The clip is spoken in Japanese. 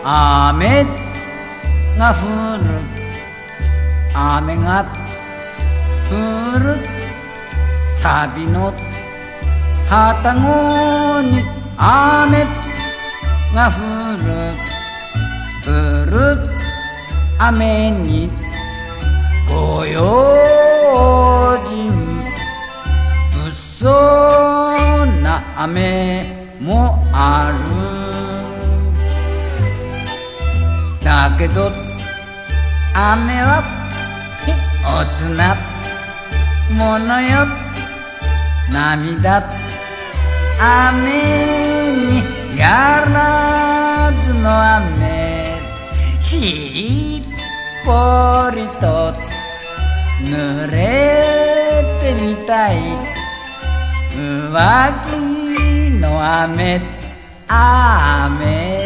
雨が降る雨が降る旅の旅籠に雨が降る雨にご用心物騒な雨もあるだけど雨はおつなものよ涙雨にやらずの雨しっぽりと濡れてみたい上着の雨雨